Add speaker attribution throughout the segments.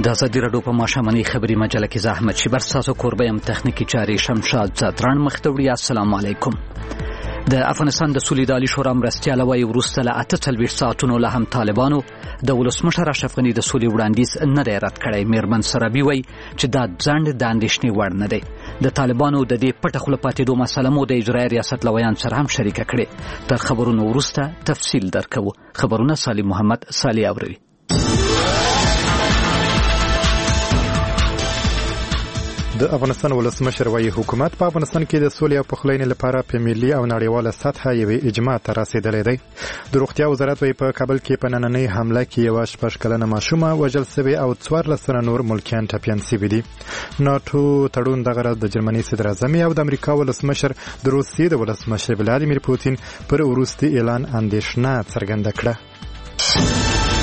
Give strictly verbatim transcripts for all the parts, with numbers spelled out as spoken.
Speaker 1: د ازادي راډیو په ماښامنۍ خبري مجله کې زه احمد شیبر ستاسو کوربه یم. تخنیکي چارې شمشاد زادران مخ ته وړي. السلام علیکم. د افغانستان د سولې د عالي شورا مرستیاله وايي وروسته له اته څلوېښت ساعتونو له هم طالبانو د ولسمشر اشرف غني د سولې وړاندیز نه دی رد کړی. میرمن سرابي وایي چې دا ځنډ د اندېښنې وړ نه دی. د طالبانو د دې پټه خوله پاتېدو مسله مو د اجرایي ریاست له ویان سره هم شریکه کړې. تر خبرونو وروسته تفصیل درکوو. خبرونه سالم محمد صالح اوروي.
Speaker 2: د افغانستان ولسمشر وايي حکومت په افغانستان کې د سولې او پخلاینې لپاره په ملي او نړیواله سطحه یوې اجماع ته رسیدلی دی. د روغتیا وزارت وايي په کابل کې په نننۍ حمله کې یوه شپږ کلنه ماشومه وژل سوې او څوارلس تنه نور ملکیان ټپیان سوي دي. ناټو تړون دغه ورځ د جرمني صدر اعظم او د امریکا ولسمشر د روسیې د ولسمشر ولادیمیر پوتین پر وروستي اعلان اندېښنه څرګنده کړه.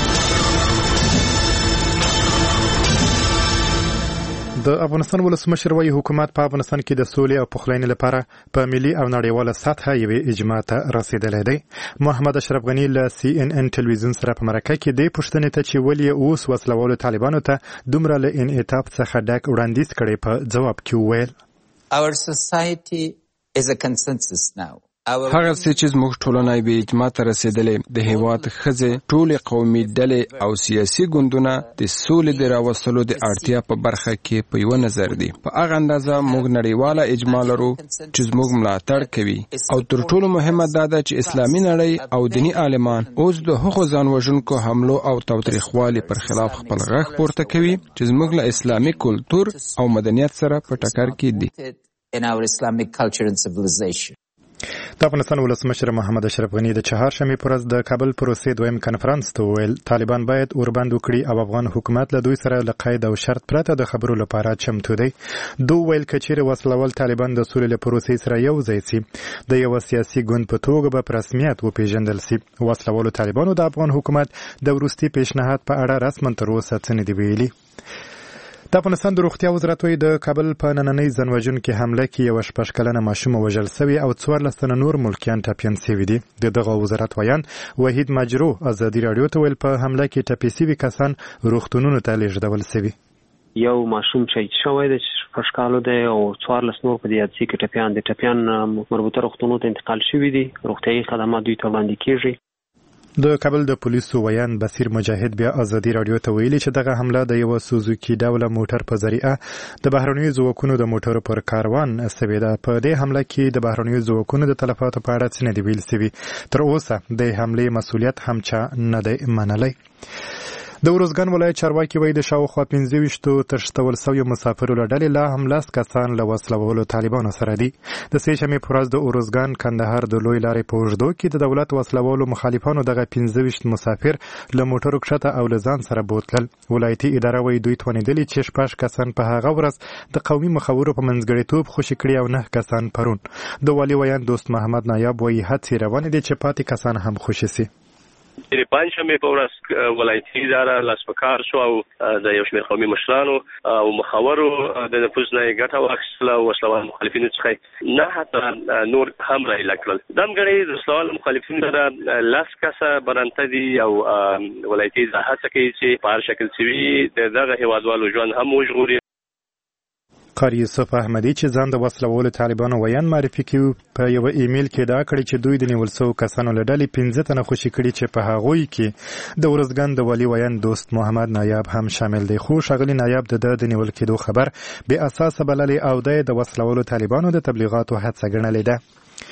Speaker 2: د افغانستان ولسمشر وايي حکومت په افغانستان کې د سولې او پخلاینې لپاره په ملي او نړیواله سطحه یوې اجماع ته رسیدلی دی. محمد اشرف غني له سی ان ان ټلویزیون سره په مرکه کې دې پوښتنې ته چې ولې اوس وسلوالو طالبانو ته دومره له انعطاف څخه ډک وړاندیز کړی په جواب کې وویل
Speaker 3: Our society is a consensus now.
Speaker 4: هغه څه چې زموږ ټولنه به اجماع ته رسیدلې د هیواد ښځې ټولې قومي ډلې او سیاسي ګوندونه د سولې د راوستلو د اړتیا په برخه کې په یوه نظر دي. په هغه اندازه موږ نړیواله اجماع لرو چې زموږ ملاتړ کوي او تر ټولو مهمه دا ده چې اسلامي نړۍ او دیني عالمان اوس د هغو ځان وژونکو حملو او تاوتریخوالي پر خلاف خپل غږ پورته کوي چې زموږ له اسلامي کلتور او مدنیت سره په ټکر کې دي.
Speaker 3: In our Islamic culture and civilization.
Speaker 2: د افغانستان ولسمشر محمد اشرف غني د چهارشنبې په ورځ د کابل پروسې دویم کنفرانس ته وویل طالبان باید اوربند وکړي او افغان حکومت له دوی سره له قید او شرط پرته د خبرو لپاره چمتو دی. دوی ویل که چیرې وسلوال طالبان د سولې له پروسې سره یو ځای سي د یوه سیاسي ګوند په توګه به په رسمیت وپېژندل سي. وسلوالو طالبانو د افغان حکومت د وروستي پیشنهاد په اړه رسما تر اوسه څه نه دي ویلي. د افغانستان د روغتیا وزارت وايي د کابل په نننۍ ځانوژونکې حمله کې یوه شپږ کلنه ماشومه وژل سوې او څوارلس تنه نور ملکیان ټپیان سوي دي. د دغه وزارت ویان وحید مجرو ازادي راډیو ته ویل په حمله کې ټپي سوي کسان روغتونونو ته لیږدول سوي.
Speaker 5: یو ماشوم شهید شوی دی چې شپږ کالو دی او څوارلس نور په دې حادثې کې ټپیان دي. ټپیان مربوطه روغتونونو ته انتقال شوي دي. روغتیایي خدمات دوی ته وړاندې کیږي.
Speaker 2: د کابل د پولیسو ویان بصیر مجاهد بیا ازادي راډیو ته ویلي چې دغه حمله د یو سوزوکی ډوله موټر په ذریعه د بهرنیو ځواکونو د موټرو پر کاروان سوي ده. په دې حمله کې د بهرنیو ځواکونو د تلفاتو په اړه څه نه دي ویل سوي. تر اوسه د حملې مسؤلیت هم چا نه دی منلی. د ارزګان ولایت چارواکي وایي د شاوخوا پنځه ویشتو تښتول سویو مسافرو له ډلې لا هم لس کسان له وسلوالو طالبانو سره دي. د سې شنبې په ورځ د ارزګان کندهار د لوی لارې په اوږدو کې د دولت وسلوالو مخالفانو دغه پنځه ویشت مسافر له موټرو کښته او له ځان سره بوتلل. ولایتي اداره وایي دوی توانېدلي چې شپږ کسان په هغه ورځ د قومي مخورو په منځګړیتوب خوشي کړي او نه کسان پرون. د والي ویان دوست محمد نایاب وایي هڅې روانې دي چې پاتې کسان هم خوشي سي.
Speaker 6: د پنځمې په ورځ ولایتي اداره لاس په کار شو او د یو شمېر قومي مشرانو او مخورو د نفوذ نه یې ګټه واخیستله او وسلوال مخالفینو څخه نه حتی نور هم رایله کړل. دمګړی د وسلوال مخالفینو سره لس کسه برانته دي او ولایتي اداره هڅه کوي چې په هر شکل چې د دغه هېوادوالو ژوند هم وژغوري.
Speaker 2: قاری یوسف احمدی چې ځان د وسلوالو طالبانو ویان معرفي کوي په یو ایمیل کې دا کړی چې دوی د نیول شوو کسانو له ډلې پنځه تنه خوشي کړي چې په هغوی کې د ارزګان د والي ویان دوست محمد نایاب هم شامل دی. خو ښاغلي نایاب د د نیول کېدو خبر بې اساسه بللی او د وسلوالو طالبانو د تبلیغاتو هڅه ګڼلې ده.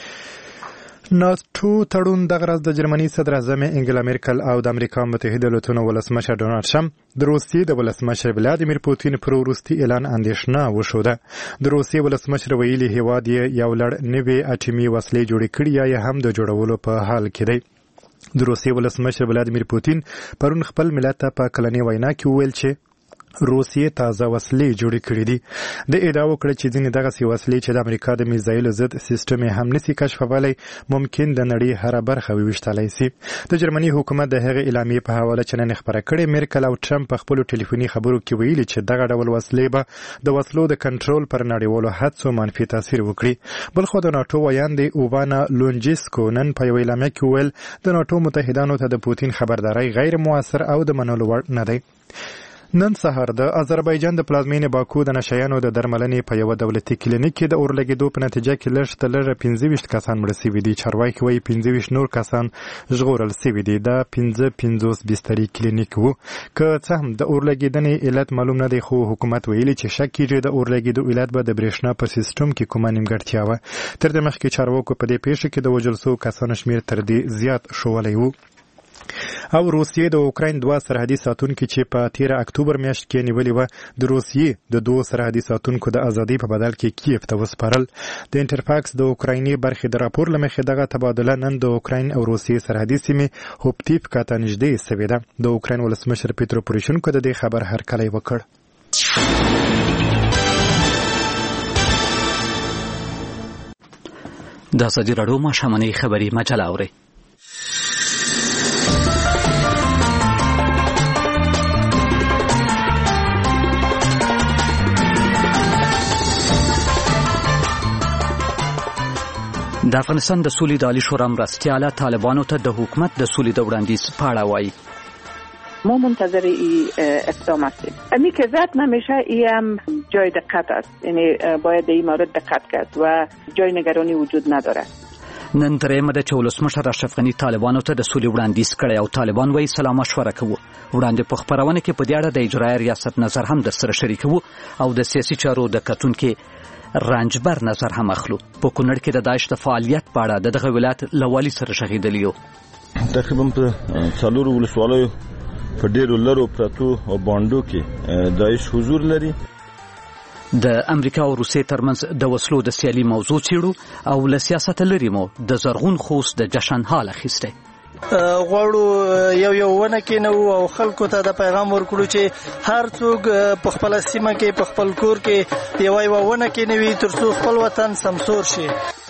Speaker 2: ناټو تړون دغه ورځ د جرمني صدر اعظم انګلا میرکل او د امریکا متحده ایالاتونو ولسمشر ډونالډ ټرمپ د روسیې د ولسمشر ولادیمیر پوتین پر وروستي اعلان اندېښنه وښوده. د روسیې ولسمشر ویلي هیواد یې یو لړ نوې اټومي وسلې جوړې کړي یا هم د جوړولو په حال کې دی. د روسیې ولسمشر ولادیمیر پوتین پرون خپل ملت ته په کلنۍ وینا کې وویل چې روسیې تازه وسلې جوړې کړې دي. د ادعا وکړه چې ځینې دغسې وسلې چې د امریکا د میزایلو ضد سیسټم یې هم نسي کشفولی ممکن د نړۍ هره برخه وویشتلی سي. د جرمني حکومت د هغې اعلامیې په حواله چې نن خپره کړې میرکل او ټرمپ په خپلو ټلیفوني خبرو کې ویلي چې دغه ډول وسلې به د وسلو د کنټرول پر نړیوالو هڅو منفي تاثیر وکړي. بلخوا د ناټو ویان د اوبانا لونجیسکو نن په یوه اعلامیه کې وویل د ناټو متحدانو ته د پوتین خبرداری غیر مؤثر او د منلو وړ نه دی. نن سهار د آذربایجان د پلازمینې باکو د نشایانو د درملنې په یو دولتي کلینیک کې د اورلګېدو په نتیجه کې لږ تر لږه پنځه ویشت کسان مړه شوي دي. چارواکي وایي پنځه ویشت نور کسان ژغورل شوي دي. دا پنځه پنځوس بستري کلینیک و. که څه هم د اورلګېدنې علت معلوم نه دی، خو حکومت ویلي چې شک کیږي د اورلګېدو علت به د برېښنا په سیستم کې کومه نیمګړتیا وه. تر دې مخکې چارواکو په دې پیښه کې د وژل شوو کسانو شمېر تر دې زیات ښوولی و. او روسیې د اوکراین دوه سرحدي ساتونکي چې په تیره اکتوبر میاشت کې نیولې وه د روسیې د دوه سرحدي ساتونکو د ازادۍ په بدل کې کیف ته وسپارل. د انټرفاکس د اوکرایني برخې د راپور له مخې دغه تبادله نن د اوکراین او روسیې سرحدي سیمې هوپتیفکا ته نږدې سوې ده. د اوکراین ولسمشر پیترو پوروشینکو د دې خبر هرکلی وکړ.
Speaker 1: د ازادي راډیو ماښامنۍ خبري مجله اورئ. د افغانستان د سولې د عالی شورا مرستیاله طالبانو ته د حکومت د سولې د وړاندیز په اړه وایي.
Speaker 7: ما منتظر این اقدام هستیم. امی که ذات نمیشه ای هم جای دقت است، یعنی باید این مورد دقت کرد و جای نگرانی وجود نداره.
Speaker 1: نن درېیمه ده چې ولسمشر اشرف غني طالبانو ته د سولې وړاندیز کړی او طالبان وایي سلا مشوره کوو. وړاندې په خپرونه کې په دې اړه د اجرایي ریاست نظر هم درسره شریکوو او د سیاسي چارو د کتونکي رانجبر نظر هم اخلو. په کونړ کې د داعش د فعالیت په اړه د دغه ولایت له والي سره شهیدلی یو.
Speaker 8: تقریبا په څلورو ولسوالیو په ډېرو لرو پرتو او باندو کې داعش حضور لري.
Speaker 1: د امریکا او روسیې ترمنځ د وسلو د سیالي موضوع څېړو او له سیاست لرې مو د زرغون خوست د جشن حال اخیستی.
Speaker 9: غواړو یو یو ونه کې نو او خلکو ته د پیغام ورکړو چې هر څوک په خپل سیمه کې په خپل کور کې یو یو ونه کې نوي ترڅو خپل وطن سمسور شي.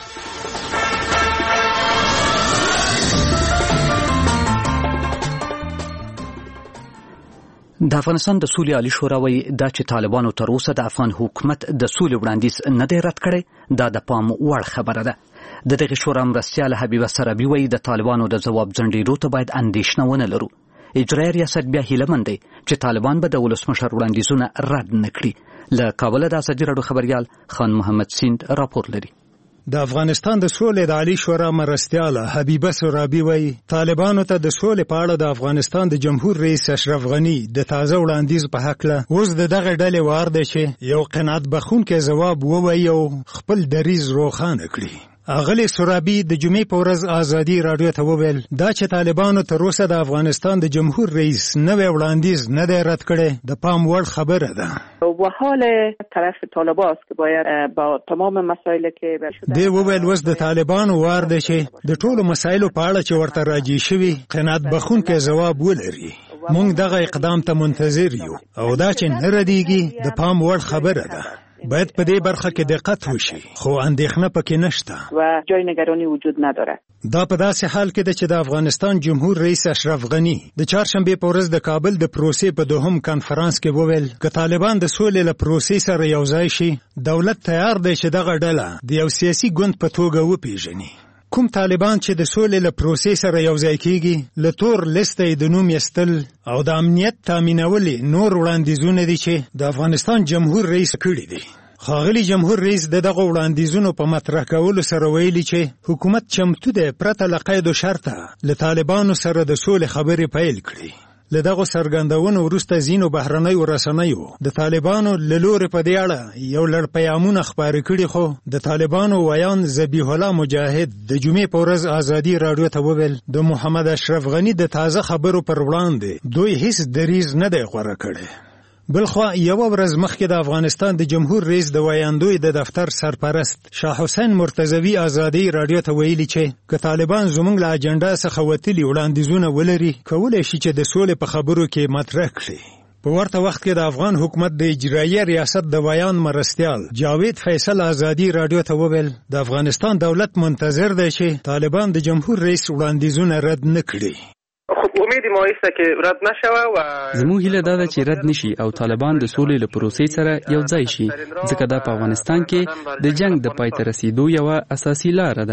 Speaker 1: د افغانستان د سولې عالی شورا وایي دا چې طالبانو تر اوسه د افغان حکومت د سولې وړاندیز نه دی رد کړی دا د پام وړ خبره ده. د دغه شورا مرستیاله حبیبه سرابي وایي د طالبانو د ځواب ځنډېدو ته باید اندېښنه ونه لرو. اجرایي ریاست بیا هیله مند دی چې طالبان به د ولسمشر وړاندیزونه رد نه کړي. له کابله د ازادي راډیو خبریال خان محمد سیند راپور لري.
Speaker 10: د افغانستان د سولې د عالی شورا مرستیاله حبیبه سرابي وایي طالبانو ته د سولې په اړه د افغانستان د جمهور رئیس اشرف غني د تازه وړاندیز په هکله اوس د دغه ډلې وار دی چې یو قناعت بخښونکی ځواب ووایي او خپل دریځ روښانه کړي. اغلی سرابي د جمعې په ورځ ازادي راډیو ته وویل دا چې طالبانو تر اوسه د افغانستان د جمهور رئیس نوی وړاندیز نه دی رد کړی د پام وړ خبره ده.
Speaker 7: و حال طرف طالبان است که باید با تمام مسائل که برشده
Speaker 10: دی وویل وس د طالبانو وار دی چې د ټولو مسایلو په اړه چې ورته راجع شوي قناعت بخښونکی ځواب ولري. موږ دغه اقدام ته منتظر یو او دا چې نه ردیږي د پام وړ خبره ده. باید په دې برخه کې دقت وشي خو اندېښنه پکې نشته
Speaker 7: و جای نگرانی وجود نداره.
Speaker 10: دا په داسې حال کې ده چې د افغانستان جمهور رئیس اشرف غني د چهارشنبې په ورځ د کابل د پروسې په دوهم کانفرانس کې وویل که طالبان د سولې له پروسې سره یوځای شي دولت تیار دی چې دغه ډله د یو سیاسي ګوند په توګه وپیژني. کوم طالبان چې د سولې له پروسې سره یوځای کیږي له تور لیسته یې د نوم ایستل او د امنیت تامینولې نور وړاندیزونه دي چې د افغانستان جمهور رئیس کړي دي. ښاغلي جمهور رئیس د دغه وړاندیزونو په مطرح کولو سره ویلي چې حکومت چمتو دی پرته له قید و شرطه له طالبانو سره د سولې خبرې پیل کړي. له دغو څرګندونو وروسته ځینو بهرنیو رسنیو د طالبانو له لورې په دې اړه یو لړ پیغامونه خپاره کړي خو د طالبانو ویان ذبیح الله مجاهد د جمعې په ورځ ازادي راډیو ته وویل د محمد اشرف غني د تازه خبرو پر وړاندې دوی هیڅ دریځ نه دی غوره کړی. بلخوا یوه ورځ مخکې د افغانستان د جمهور رئیس د ویاندوی د دفتر سرپرست شاه حسین مرتضوي ازادي راډیو ته ویلي چې که طالبان زموږ له اجنډا څخه وتلي وړاندیزونه ولري کولی شي چې د سولې په خبرو کې مطرح کړي. په ورته وخت کې د افغان حکومت د اجرایي ریاست د بیان مرستیال جاوید فیصل ازادي راډیو ته وویل د افغانستان دولت منتظر دی چې طالبان د جمهور رئیس وړاندیزونه رد نه کړي.
Speaker 11: امید ما است که رد نشوه و
Speaker 12: زموږ هیله دا ده چې رد نشي او طالبان د سولې له پروسې سره یو ځای شي ځکه دا په افغانستان کې د جنگ د پای ته رسیدو یو اساسي لار ده.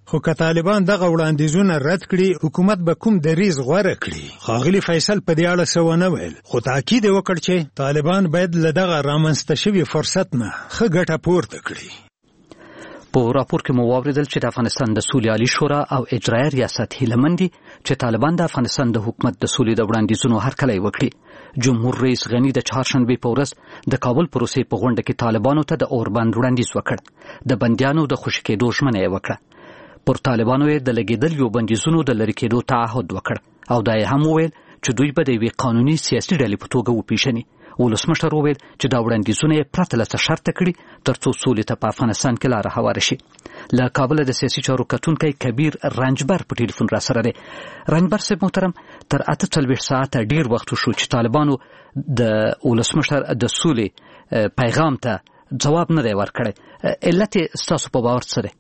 Speaker 10: خو که طالبان دغه وړاندیزونه رد کړي حکومت به کوم دریځ غوره کړي. ښاغلي فیصل په دې اړه څه ونه ویل، خو تاکید یې وکړ چې طالبان باید له دغه رامنځته شوي فرصت نه ښه ګټه پورته کړي.
Speaker 1: په راپور کې مو واوریدل چې د افغانستان د سولې عالی شورا او اجرایه ریاست هیله مند دي چې طالبان د افغانستان د حکومت د سولې د وړاندیزونو هرکلی وکړي. جمهور رئیس غنی د چهارشنبې په ورځ د کابل پروسې په غونډه کې طالبانو ته د اوربند وړاندیز وکړ. د بندیانو د خوشي کېدو ژمنه یې وکړه. پر طالبانو یې د لګېدل یو بندیزونو د لرې کېدو تعهد وکړ او دا یې هم وویل چې دوی به د یوې قانوني سیاسي ډلې په توګه وپېژني. ولسمشر وویل چې دا وړاندیزونه یې پرته له څه شرطه کړي تر څو سولې ته په افغانستان کې لاره هواره شي. له کابله د سیاسي چارو کتونکی کبیر رنجبر په ټلیفون را سره دی. رنجبر صاحب محترم، تر اته څلوېښت ساعته ډېر وخت وشو چې طالبانو د ولسمشر د سولې پیغام ته ځواب نه دی ورکړی. علت یې ستاسو په باور څه دی؟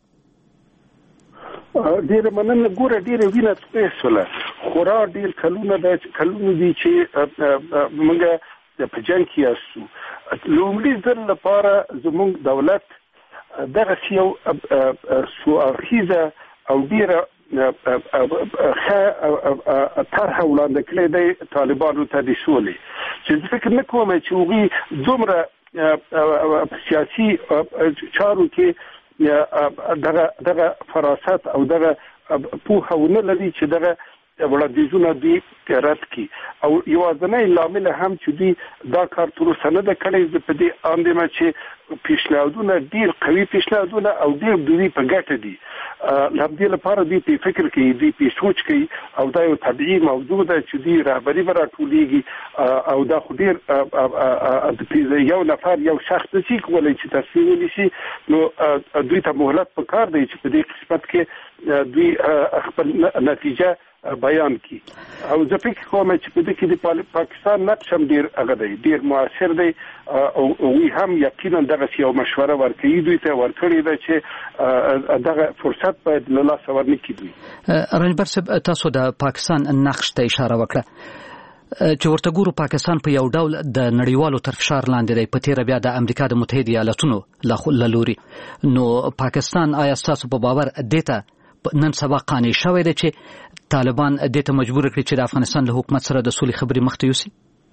Speaker 13: ډېره مننه. ګوره ډېره وینه تویه شوله، خورا ډېر کلونه ده کلونه دي چې موږ په جنګ کې یاستو. لومړي ځل لپاره زموږ دولت دغسې یو څو اړخیزه او ډېره ښه طرحه وړاندې کړې دی طالبانو ته د سولې، چې زه فکر نه کوم چې هغوی دومره سیاسي چارو کې دغه دغه فراست او دغه پوهه ونه لري چې دغه وړاندیزونه دوی رد کړي. او یوازینی لامل هم چې دوی دا کار تر اوسه نه ده کړی، زه په دې اند یم چې پیشنهادونه ډېر قوي پیشنهادونه او ډېر دوی په ګټه دي. له همدې لپاره دوی په فکر کوي، دوی په سوچ کوي او دا یو طبیعي موضوع ده چې دوی رهبري به راټولېږي او دا خو ډېر یو نفر یو شخص نشي کولی چې تصمیم ونیسي. نو دوی ته مهلت پکار دی چې په دې قسمت کې دوی خپل نتیجه بیان کی. او زه فکر کوم چې په دې کې د پاکستان نقش هم ډېر هغه دی، ډېر مؤثر دی او وی هم یقینا دغه یو مشوره ورکوي دوی ته ورکړې ده چې دغه فرصت باید له لاسه ورنکړي دوی.
Speaker 1: رنجبر صاحب، تاسو د پاکستان نقش ته اشاره وکړه چې ورته ګورو پاکستان په یو ډول د نړیوالو تر فشار لاندې دی، په تیره بیا د امریکا د متحده ایالاتونو له لوري. نو پاکستان آیا ستاسو په باور دې ته نن سبا قانع شوی دی چې طالبان دې ته مجبور کړي چې د افغانستان له حکومت سره د سولې خبرې مخ ته یوسي؟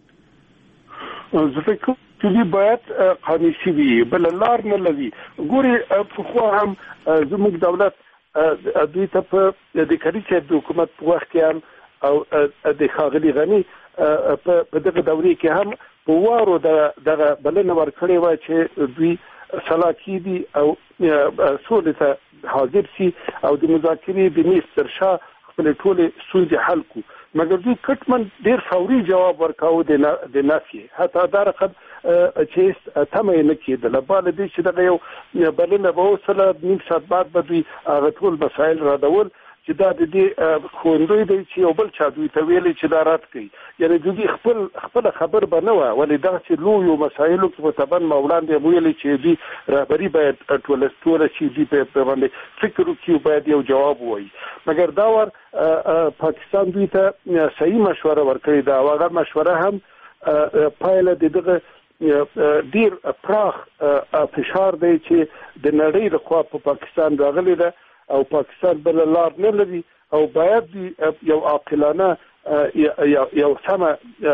Speaker 13: زه فکر کوم چې دوی باید قانع شوي بله لار نه لري. ګورې پخوا هم زموږ دولت دوی ته په د کري صاحب د حکومت په وخت کې هم او د ښاغلي غني په دغه دورې کې هم په وارو دغه بلنه ورکړې وه چې دوی سلاکي دي او سولې ته حاضر شي او د مذاکرې د میز تر شا خپلې ټولې ستونزې حل کړو. مګر دوی کټمن ډېر فوري جواب ورکاوه د نفي، حتی دا رقم چې تمه یې نه کېدله. باله دې چې دغه یو بلنه به اوسله نیم ساعت بعد به دوی هغه ټول مسایل رادول چې دا د دې ښوندوی دی چې یو بل چا دوی ته ویلي چې دا رد کوي. یعنې دوی خپل خپله خبر به نه وه، ولې دغسې لویو مسایلو کې متبن ما وړاندې ویلي چې دوی رهبري باید ټوله ټوله چې دوی په باندې فکر وکړي او باید یو جواب ووایي. مګر دا ور پاکستان دوی ته صحیح مشوره ورکړې ده او هغه مشوره هم پایله د دغه ډېر پراخ فشار دی چې د نړۍ لخوا په پاکستان راغلی ده او پاکستان بل لار نه لري او باید یو عاقلانه یو سمه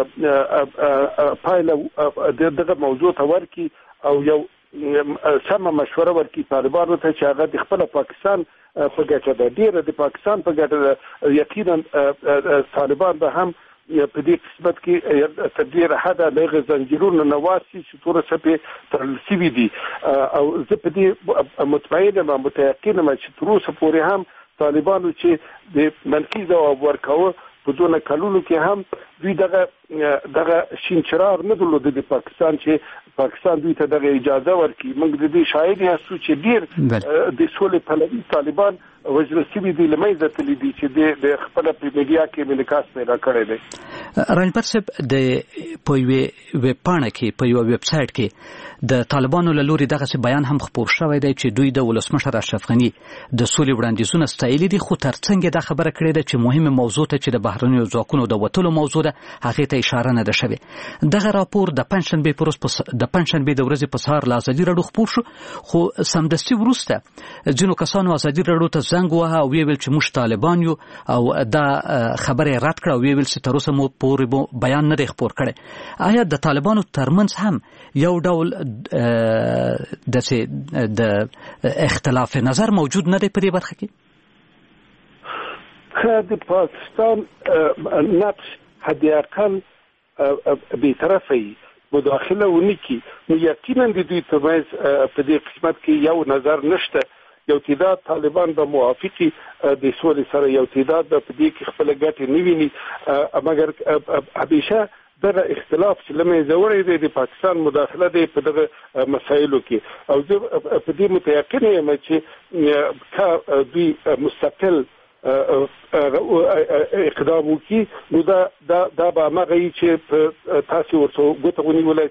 Speaker 13: پایله دغه موضوع ته ورکړي او یو سمه مشوره ورکړي طالبانو ته چې هغه د خپل پاکستان په ګټه ده، ډېره د پاکستان په ګټه ده. یقینا طالبان به هم په دې قسمت کې تر ډېره حده له هغه زنجیرونو نه واسي چې ټوله څپې تړل شوي دي. او زه په دې مطمئن یم متیقن یم چې تر اوسه پورې هم طالبانو چې د منفي ځواب ورکاوه په دونه کلونو کې هم دوی دغه دغه شین چراغ نه درلوده د پاکستان چې پاکستان دوی ته دغه اجازه ورکړي. موږ د دې شاهد یاستو چې ډېر د سولې پلوي طالبان وژل شوي دي، له منځه تللي دي چې د خپله په میډیا کې انعکاس پیدا کړی دی.
Speaker 1: رنجبر صاحب، د په یوې ویب پاڼه کې په یوه ویب سایټ کې د طالبانو له لوري دغسې بیان هم خپور شوی دی چې دوی د ولسمشر اشرف غني د سولې وړاندیزونه ستایلي دي، خو ترڅنګ یې دا خبره کړې ده چې مهمه موضوع ته چې د بهرنیو ځواکونو د وتلو موضوع ده هغې ته ته اشاره نه ده شوې. دغه راپور د پنځشنبې په ورځ د پنځشنبې د ورځې په سهار له ازادي راډیو خپور شو، خو سمدستي وروسته ځینو کسانو ازادي راډیو ته زنګ وواهه او ویې ویل چې موږ طالبان یو او دا خبره رد کړه او ویې ویل چې تر اوسه مو پورې بیان نه دی خپور کړی. آیا د طالبانو ترمنځ هم یو ډول داسې د اختلاف نظر موجود نه دی په دې برخه کې؟
Speaker 13: که د پاکستان نقش حداقل بیطرفه مداخله ونکړي نو یقینا د دوی ترمنځ په دې قسمت کې یو نظر نشته. یو تعداد طالبان به موافقي د سولې سره، یو تعداد به په دې کې خپل ګټې نه ویني، مګر همیشه دغه اختلاف چې له منځه وړی دی د پاکستان مداخله دی په دغه مسایلو کې. او زه په دې متیقن یم چې که دوی مستقل اقدام وکړي نو دا دا به همغه وي چې تاسې ورته ګوته ونیوله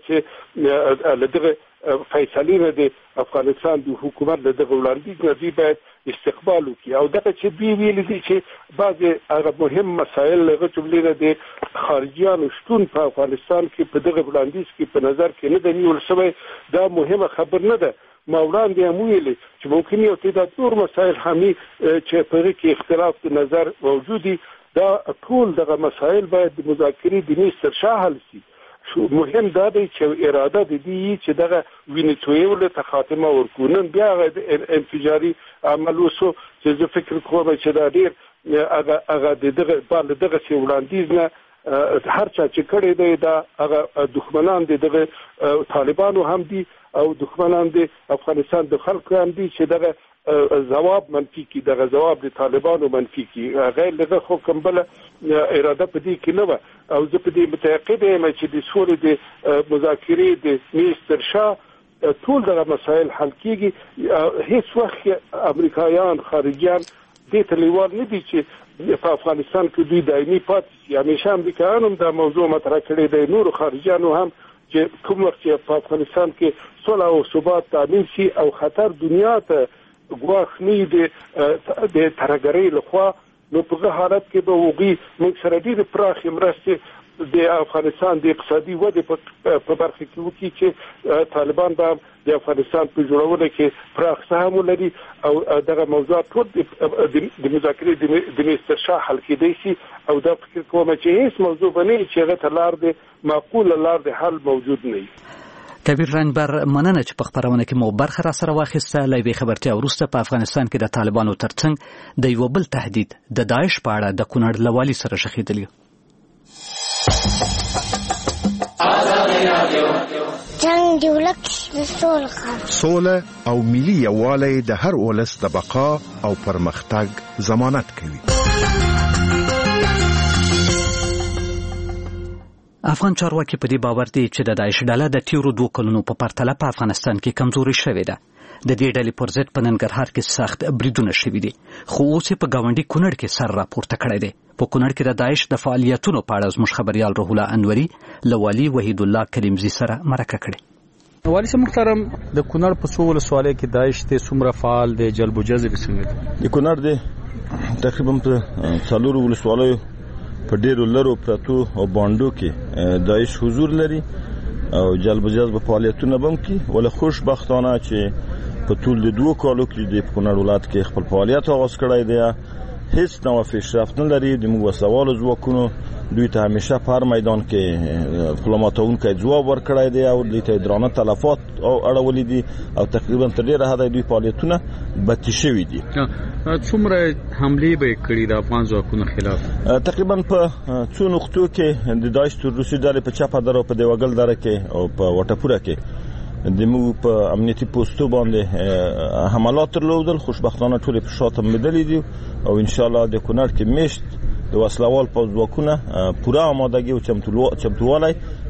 Speaker 13: چې له دغه فیصلې نه د افغانستان د حکومت له دغه وړاندیز نه دوی باید استقبال وکړي. او دغه چې دوی ویلي دي چې بعضې هغه مهم مسایل له هغه جملې نه د خارجیانو شتون په افغانستان کې په دغه وړاندیز کې په نظر کې نه ده نیول شوی، دا مهمه خبر نه ده. ما وړاندې هم ویلې چې ممکن یو تعداد نور مسایل همي چې په هغې کې اختلاف د نظر موجود دي، دا ټول دغه مسایل باید د مذاکرې د میز تر شا حل شي. مهم دا دی چې اراده د دې چې دغه وینې تویولو ته خاتمه ورکړو. نن بیا هغه انفجاري عمل وشو چې زه فکر کوم چې دا ډېر هغه د دغه دغسې وړاندیز نه هر چا چې کړی دی دا هغه دښمنان د دغه طالبانو هم دي او دښمنان د افغانستان د خلکو هم دي چې دغه جواب منفي کی، دغه جواب د طالبانو منفي کی. غیر دغه خو کوم بله اراده په دې کې نه وه. او زه په دې متعقد یم چې د سولې د مذاکرې د میز تر شا ټول دغه مسایل حل کېږي. هیڅ وخت امریکایان خارجیان دې ته لیوال نه دي چې په افغانستان کې دوی دایمي پاتې شي. همیشه امریکایان هم دا موضوع مطرح کړې دی، نورو خارجیانو هم، چې کوم وخت چې په افغانستان کې صلح او ثبات تامین شي او خطر دنیا ته ګواښ نه وي د ترهګرۍ لخوا، نو په هغه حالت کې به هغوی موږ سره ډېرې پراخې مرستې د افغانستان د اقتصادي ودې په برخه کې وکړي چې طالبان به د افغانستان په جوړونه کې پراخ سهم ولري او دغه موضوعات ټول د مذاکرې د میز تر شا حل کېدی شي. او دا فکر کوم چې هیڅ موضوع به نه وي چې هغه ته لار د معقوله لار د حل موجود نه وي.
Speaker 1: کبیر رنجبر، مننه چې په خپرونه کې مو برخه را سره واخیسته. له یوې خبرتیا وروسته په افغانستان کې د طالبانو ترڅنګ د یو بل تهدید د داعش په اړه د کونړ له والي سره شخېدلي.
Speaker 14: جنګ دی ولک سوله او ملي یووالی د هر ولس د بقا او پرمختګ ضمانت کوي.
Speaker 1: افغان چارواکي په دې باور دي چې د داعش ډله د تیرو دوه کلونو په پرتله په افغانستان کې کمزوري شوې ده. د دې ډلې پر ضد په ننګرهار کې سخت بریدونه شوي دي، خو اوس په گاونډي کونړ کې سر راپورته کړی دی. په کونړ کې د داعش د فعالیتونو په اړه زموږ خبريال روح الله انوري له والي وحید الله کریمزي سره مرکه کړې.
Speaker 12: والي صاحب محترم، د کونړ په څو ولسوالۍ کې داعش ته څومره فعال دی؟ جلب و جذب څنګه دی؟
Speaker 8: د کونړ دی تقریبا په څلورو ولسوالیو په ډیرو لرو پرتو او باندو کې داعش حضور لري او جلب و جذب فعالیتونه بم کې. ول خوشبختانه چې په ټول د دوه کالو کې د کونړ ولایت کې خپل فعالیت آغاز کړی دی. هیڅ نوع پیشرفت نه لري. د موږ سوال ځواکونو دوی ته همیشه په هر میدان کې خپل ماتونکی ځواب ورکړی دی او دوی ته درانه تلفات او اړولې دي او تقریبا تر ډیره حده دوی فعالیتونه بتی شوي دي.
Speaker 12: څومره حملې به کړي د افغان ځواکونو خلاف؟
Speaker 8: تقریبا په څو نقطو کې د داعش تر روسي ډلې په چپه دره او په دیوګل دره کې او په وټپوره کې د موږ په امنیتي پوسټو باندې حملات درلودل. خوشبختانه ټول په شاته مدلې دي او ان شاء الله د کونړ کې مشت د وسلوال پوځ ځواکونه پوره آمادګي او چمتووالی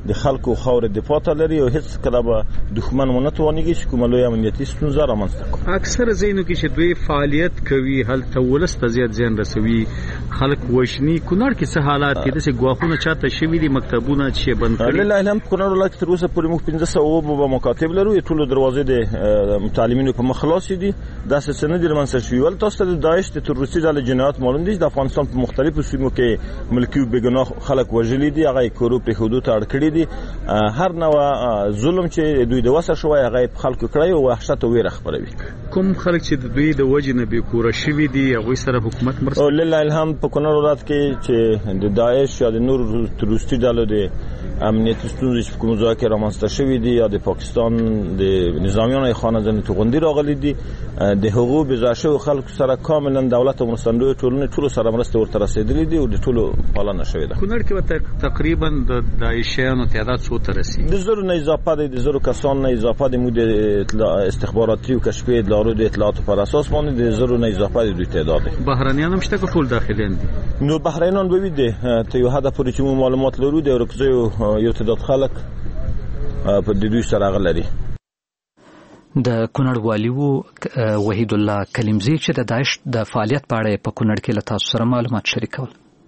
Speaker 8: د خلکو خاور دفاع ته لري او هیڅ کله به دښمن ونه توانېږي چې کومه لویه امنیتي ستونزه رامنځته کړي.
Speaker 12: اکثره ځایونو کې چې دوی فعالیت کوي هلته ولس ته زیات زیان رسوي، خلک وژني. کونړ کې څه حالات دي؟ داسې ګواښونه چاته شوي دي، مکتبونه چې بند کړي؟
Speaker 8: لله الحمد کونړ ولایت تر اوسه پورې موږ پنځه سوه اووه مکاتب لرو، ټولو دروازې د متعلمینو په مخ خلاصې دي. داسې څه نه دي رامنځته شوي. ولې تاسو ته د داعش د تروریستي ډلې جنایات معلوم دي؟ د افغانستان په مختلفو سیمو کې ملکي او بېګناه خلک وژلي دي، هغه یې کورو پرېښودو ته اړ کړي دي. هر نوع ظلم چې دوی د وسه شوی هغه یې په خلکو کړی او وحشت او ویره خپروي.
Speaker 12: کوم خلک چې د دوی د وجې نه بېکوره شوي دي هغوی سره حکومت مرسته؟
Speaker 8: لله الحمد په کونړ ولایت کې چې د داعش یا د نورو تروریستي ډلو د امنیتي ستونزې چې په کومو ځایو کې رامنځته شوي دي یا د پاکستان د نظامیانو یې خانه ځینې توغندي راغلي دي، د هغو بېځایه شویو خلکو سره کاملا دولت او مرستندویو ټولنې ټولو سره مرستې ورته رسېدلې دي او د ټولو پالنه شوې ده.
Speaker 12: کونړ کې به تقریبا د داعشیانو تعداد څو ته رسېږي؟
Speaker 8: د زرو نه اضافه دی، د زرو کسان نه اضافه دی. موږ د استخباراتي او کشفي اطلاعاتو د اطلاعاتو پر اساس باندې د زرو نه اضافه دی دوی تعداد دی.
Speaker 12: بهرنیان هم شته که ټول داخلیان دي؟
Speaker 8: نو بهرنیان به وي دي ته یو حد پورې چې موږ معلومات لرو د ورکزیو یو تعداد خلک په د دوی سره غلري.
Speaker 1: د کونړ والي وو وحید الله کلیمزی چې د داعش د فعالیت په اړه په کونړ کې له تاسو سره معلومات شریکول.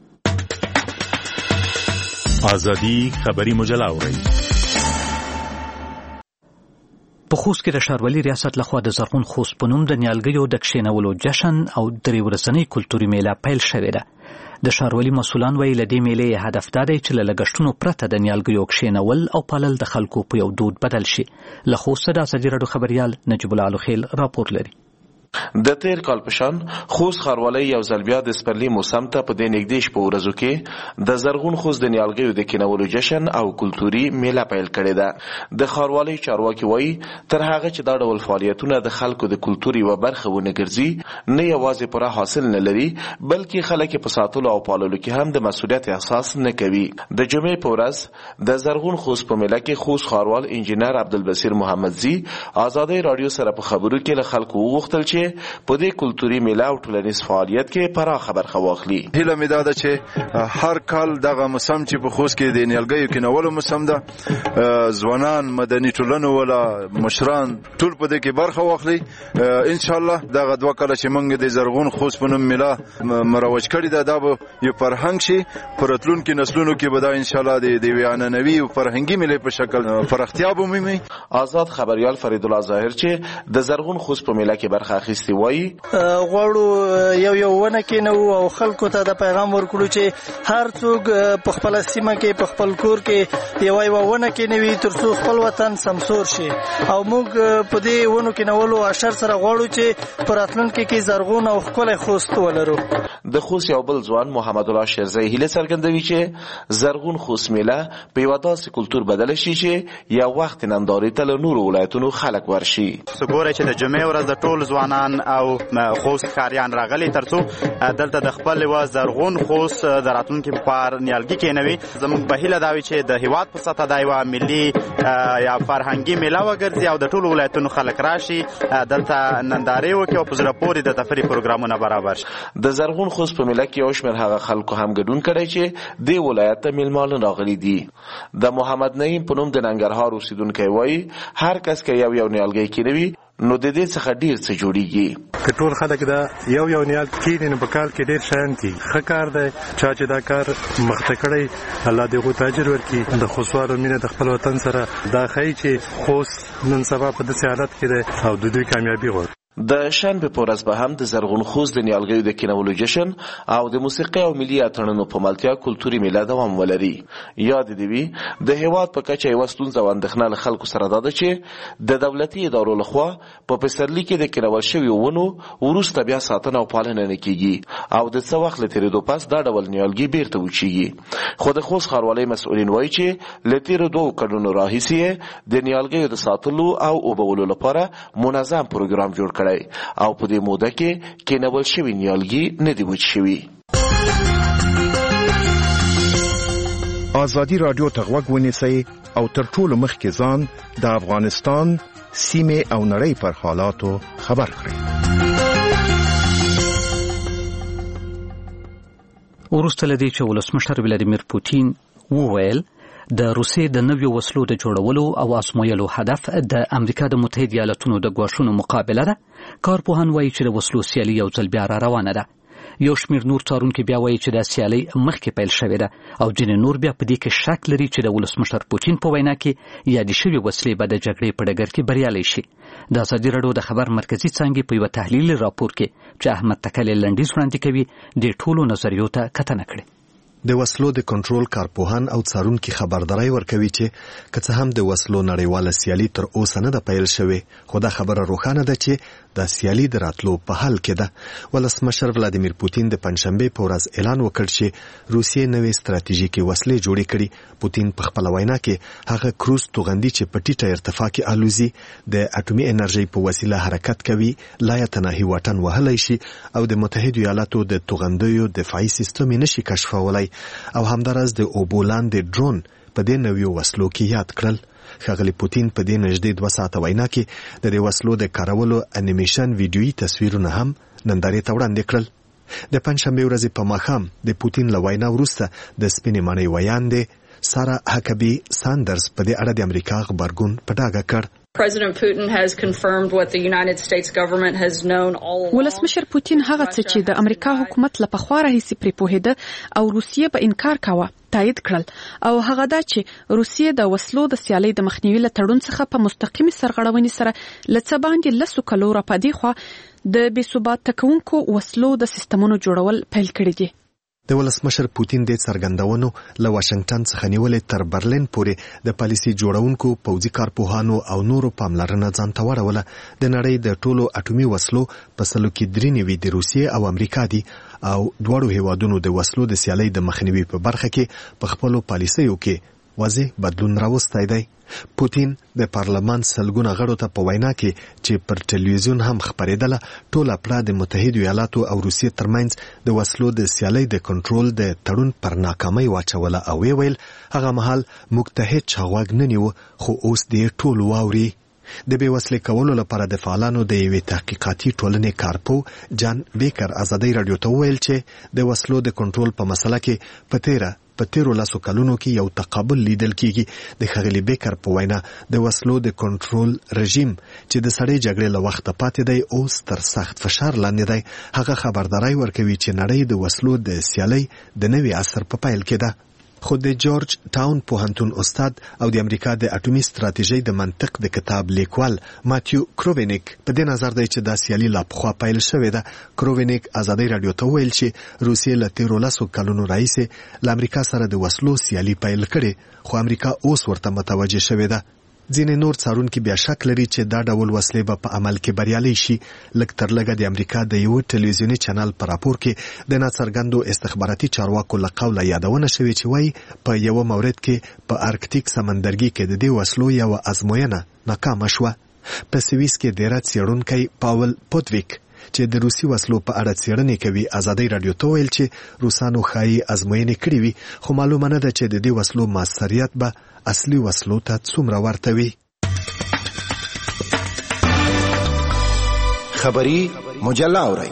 Speaker 15: ازادي خبري مجله اوري.
Speaker 1: په خوست کې د ښاروالي ریاست لخوا د زرغون خوست په نوم د نیالګیو د کښېنولو جشن او درې ورځنۍ کلتوري میله پیل شوې ده. د ښاروالي مسؤلان وایي له دې میلې هدف دا دی چې له لګښتونو پرته د نیالګیو کښېنول او پالل د خلکو په یو دود بدل شي. له خوسته د ازادي راډیو خبریال نجیب الله الخیل راپور لري.
Speaker 16: د تیر کال په شان خوست ښاروالۍ یو ځل بیا د سپرلي موسم ته په دې نږدې شپو ورځو کې د زرغون خوست د نیالګیو د کینولو جشن او کلتوري میله پیل کړې ده. د ښاروالۍ چارواکي وایي تر هغه چې دا ډول فعالیتونه د خلکو د کلتور یوه برخه ونه ګرځي، نه یوازې پوره حاصل نه لري بلکې خلک په ساتلو او پاللو کې هم د مسؤلیت احساس نه کوي. د جمعې په ورځ د زرغون خوست په میله کې خوست ښاروال انجینر عبدالبصیر محمدزي ازادۍ راډیو سره په خبرو کې له خلکو وغوښتل چې په دې کلتوري میله او ټولنیز فعالیت کې پراخه برخه واخلي.
Speaker 17: هیله مې دا ده چې هر کال دغه موسم چې په خوست کې د نیالګیو کینولو موسم ده، ځوانان، مدني ټولنو ولا مشران ټول په دې کې برخه واخلي. ان شاء الله دغه دوه کاله چې موږ د زرغون خوست په نوم میله مروج کړی ده دا به یو فرهنګ شي، په راتلونکي نسلونو کې به دا ان شاء الله د یوې عنعنوي او فرهنګي میلې په شکل پراختیا به ومومي.
Speaker 16: آزاد خبریال فرید الله ظاهر چې د زرغون خوست په میله کې برخه اخیستې وایي
Speaker 9: غواړو یو یو ونه کېنو او خلکو ته د پیغام ورکړو چې هر څوک په خپل سیمه کې په خپل کور کې یو یو ونه کېنوي ترڅو خپل وطن سمسور شي. او موږ په دې ونو کېنولو اشر سره غواړو چې په راتلونکي کې زرغون او ښکلی خوست ولرو.
Speaker 16: د خوست یو بل ځوان محمد الله شیرزی هیله څرګندوي چې زرغون خوست میله په یوه داسې کلتور بدله شي چې یو وخت نندارې ته له نورو ولایتونو خلک ورشي.
Speaker 18: ګورئ چې د جمعې ورځ د ټول ځوانان او خوست ښاریان راغلي ترڅو دلته د خپل یوه زرغون خوست د راتلونکي لپاره نیالګي کېنوي. زموږ په هیله دا وي چې د هېواد په سطحه دا یوه ملي یا فرهنګي میله وګرځي او د ټولو ولایتونو خلک راشي دلته نندارې وکړي او په زړه پورې د تفریح پروګرامونه برابر شي.
Speaker 16: د زرغون خوست په میله کې یو شمېر هغه خلکو هم ګډون کړی چې دې ولایت ته میلمانه راغلي دي. د محمد نعیم په نوم د ننګرهار اوسېدونکی وایي هر کس که یو یو نیالګی کېنوي نو د دې څخه ډیر څه جوړیږي.
Speaker 19: که ټول خلک دا یو یو نیال کېني نو په کال کې ډیر شیان کېږي. ښه کار دی چا چې دا کار مخته کړی الله دې هغو ته اجر ورکړي. د خوستوالو مینه د خپل وطن سره دا ښیي چې خوست نن سبا په داسې حالت کې دی او د دوی کامیابي غواړي.
Speaker 16: د شنبې په ورځ به هم د زرغون خوست د نیالګیو د کینولو جشن او د موسیقي او ملي اتڼونو په ملتیا کلتوري میله دوام ولري. یاد دې وي د هېواد په کچه یوه ستونزه او اندېښنه له خلکو سره دا ده چې د دولتي ادارو لخوا په پسرلي کې د کینول شویو ونو وروسته بیا ساتنه او پالنه نه کېږي او د څه وخت له تېرېدو پس دا ډول نیالګي بیرته وچیږي. خو د خوست ښاروالۍ مسؤلین وایي چې له تېرو دوو کلونو راهیسې د نیالګیو د ساتلو او اوبولو لپاره منظم پروګرام جوړ کړی او په دې موده کې کېنول شوي نیالګي نه دي وچ شوي.
Speaker 14: ازادي راډیو ته غوږ ونیسئ او تر ټولو مخکې ځان د افغانستان سیمې او نړۍ پر حالاتو خبر کړئ.
Speaker 1: وروسته له دې چې ولسمشر ولادیمیر پوتین وویل د روسیې د نویو وسلو د جوړولو او ازمویلو هدف د امریکا د متحده ایالاتونو د ګواښونو مقابله ده. کارپوهان وایي چې د وسلو سیالي یو ځل بیا را روانه ده. یو شمېر نور څارونکي بیا وایي چې د سیالي مخکې پیل شوې ده او ځینې نور بیا په دې کې شک لري چې د ولسمشر پوتین په وینا کې یادې شوې وسلې به د جګړې په ډګر کې بریالۍ شي. د ازادي راډیو د خبر مرکزي څانګې په یوه تحلیلي راپور کې چې احمد تکلی لنډیز وړاندې کوي د ټولو نظریو ته کتنه کړې.
Speaker 20: د وسلو د کنټرول کارپوهان او څارونکي خبرداري ورکوي چې که څه هم د وسلو نړیواله سیالي تر اوسه نه ده پیل شوې، خو دا خبره روښانه ده چې د سیالي د راتلو په حال کې ده. ولسمشر ولادیمیر پوتین د پنځشنبې په ورځ اعلان وکړ چې روسیې نوې ستراتیژیکي وسلې جوړې کړي. پوتین په خپل وینا کې هغه کروز توغندي چې په ټیټه ارتفاع کې الوزي د اټومي انرژي په وسیله حرکت کوي لا یتناهي واټن وهلی شي او د متحده ایالاتو د توغندیو دفاعي سیستم نشي کشفولای او همدارس د اوبولان د ډرون په دې نویو وسلو کې یاد کړل. ښاغلی پوتین په دې نږدې دوه ساعته وینا کې د دې وسلو د کارولو انیمیشن ویډیویي تصویرونه هم نندارې ته وړاندې کړل. د پنځشنبې ورځې په ماښام د پوتین له وینا وروسته د سپینې ماڼۍ ویاندې سارا هکبي ساندرز په دې اړه د امریکا غبرګون په ډاګه کړ.
Speaker 21: President Putin has confirmed what the United States government has known all along.
Speaker 22: ولسمشر پوتین هغه څه چې د امریکا حکومت له پخوا راهیسې پرې پوهېده او روسیې په انکار کاوه تایید کړل، او هغه دا چې روسیې د وسلو د سیالۍ د مخنیوي له تړون څخه په مستقیمې سرغړونې سره له څه باندې لسو کلو راپدې خوا د بې ثباته کوونکو وسلو د سیستمونو جوړول پیل کړي دي.
Speaker 20: د ولسمشر پوتین د څرګندونو له واشنگټن څخه نیولې تر برلین پورې د پالیسي جوړونکو، پوځي کارپوهانو او نورو پاملرنه ځان ته واړوله. د نړۍ د ټولو اټومي وسلو په سلو کې درې نوي د روسیې او امریکا دي او دواړو هیوادونو د وسلو د سیالۍ د مخنیوي په برخه کې په خپلو پالیسیو کې واضح بدلون راوستی دی. پوتین د پارلمان سلګونه غړو ته په وینا کې چې پر ټلویزیون هم خبرېدله ټوله پړه د متحده ایالاتو او روسیې ترمنځ د وسلو د سیالۍ د کنټرول د تړون پر ناکامۍ واچوله او ویې ویل هغه مهال موږ ته هېڅ چا غوږ نه نیوه، خو اوس دې ټول واوري. د بې وسلې کولو لپاره د فعالانو د یوې تحقیقاتي ټولنې کارپو جان بیکر ازادي راډیو ته وویل چې د وسلو د کنټرول په مسله کې په تیره په تیرو لسو کلونو کې یو تقابل لیدل کیږي. د ښاغلي بیکر په وینا د وسلو د کنټرول رژیم چې د سړې جګړې له وخته پاتې دی اوس تر سخت فشار لاندې دی. هغه خبرداري ورکوي چې نړۍ د وسلو د سیالۍ د نوي عصر په پیل کې ده. خو د جورج ټاون پوهنتون استاد او د امریکا د اټومي ستراتیژۍ د منطق د کتاب لیکوال ماتیو کرووینیک په دې نظر دی چې دا سیالي لا پخوا پیل شوې ده. کرووینیک ازادي راډیو ته ویل چې روسیې له تیرو لسو کلونو راهیسې له امریکا سره د وسلو سیالي پیل کړې، خو امریکا اوس ورته متوجه شوې ده. ځینې نور څارونکي بیا شک لري چې دا ډول وسلې به په عمل کې بریالۍ شي. لږ تر لږه د امریکا د یو ټلویزیوني چینل په راپور کې د ناڅرګندو استخباراتي چارواکو له قوله یادونه شوې چې وایي په یوه مورد کې په ارکټیک سمندرګي کې د دې وسلو یوه ازموینه ناکامه شوه. په سویس کې ډېر څېړونکی پاول پوتویک چې د روسي وسلو په اړه څېړنې کوي ازادي راډیو ته ویل چې روسانو ښایي ازموینې کړې وي، خو معلومه نه ده چې د دې وسلو موثریت به اصلي وسلو ته څومره ورته وي.
Speaker 14: خبری مجله اورئ.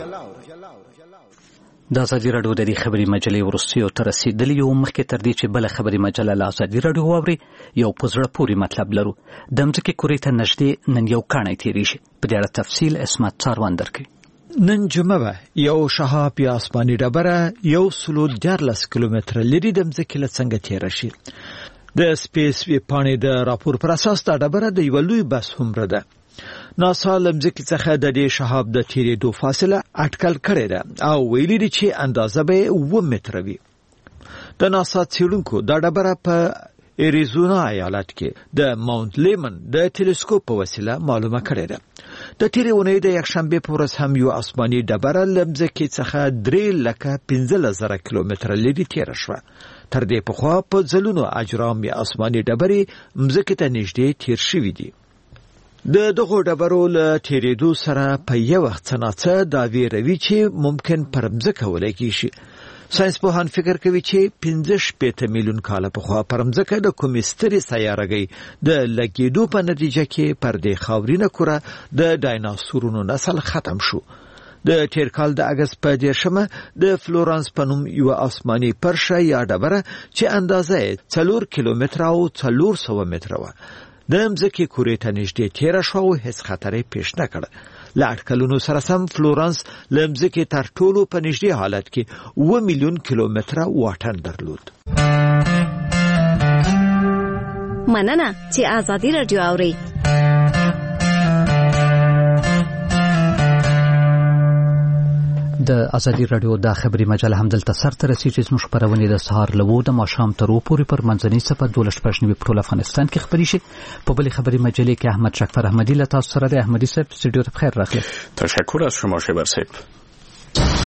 Speaker 1: د ازادي راډیو د دې خبري مجلې وروستیو ته رسیدلي یو. مخکې تر دې چې بله خبري مجله له ازادي راډیو واوري یو په زړه پورې مطلب لرو. د مځکې کورې ته نږدې نن یو کاڼی تېرېږي. په دې اړه تفصیل اسمت څاروان درکوي.
Speaker 23: نن جمعه یو شهاب یا آسماني ډبره یو سلو دیارلس کیلومتره لرې د مځکې له څنګه تېره شي. د سپیس ویب پاڼې د راپور پر اساس دا ډبره د یوه لوی بس هومره ده. ناسا له مځکې څخه د دې شهاب د تېرېدو فاصله اټکل کړې ده او ویلي دي چې اندازه به اووه متره وي. د ناسا څېړونکو دا ډبره په ایریزونا ایالت کې د ماونټ لیمن د ټیلیسکوپ په وسیله معلومه کړې ده. د تېرې اونۍ د یکشنبې په ورځ هم یو آسماني ډبره له مځکې څخه درې لکه پنځلس زره کیلومتره لرې تېره شوه. تر دې پخوا په ځلونو اجرام یا آسماني ډبرې مځکې ته نږدې تېر شوي دي. د دغو ډبرو له تېرېدو سره په یو وخت څه ناڅه دا ویروي چې ممکن پر مځکه ولګي شي. ساینس پوهان فکر کوي چې پنځه شپېته میلیون کاله پخوا پر مځکه د کومې سترې سیارهګۍ د لګېدو په نتیجه کې پر دې خاورینه کره د ډایناسورونو نسل ختم شو. د تیر کال د اگست په دیرشمه د فلورانس په نوم یو آسماني پرشه یا ډبره چې اندازه څلور کیلومتره او څلور سوه متره و د مځکې کورې ته نږدې تیره شوه او هیڅ خطر یې پیش نه کړ. له اټکلونو سره سم فلورانس له مځکې تر ټولو په نږدې حالت کې اوه میلیون کیلومتره واټن درلود.
Speaker 3: مننه چې آزادي رادیو اوري.
Speaker 1: د ازادي رادیو د خبري مجله هم دلته سر ته رسیږي. زموږ خبرونه د سهار له وو د ماښام تر پورې پر منځنۍ صفه دولس پښنوي په ټول افغانستان کې خبري شي. په بلې خبري مجلې کې احمد شکفر احمدی له تاسو سره د احمدی صاحب استودیو ته بخیر راغلی.
Speaker 4: تشکر از شما شبر صاحب.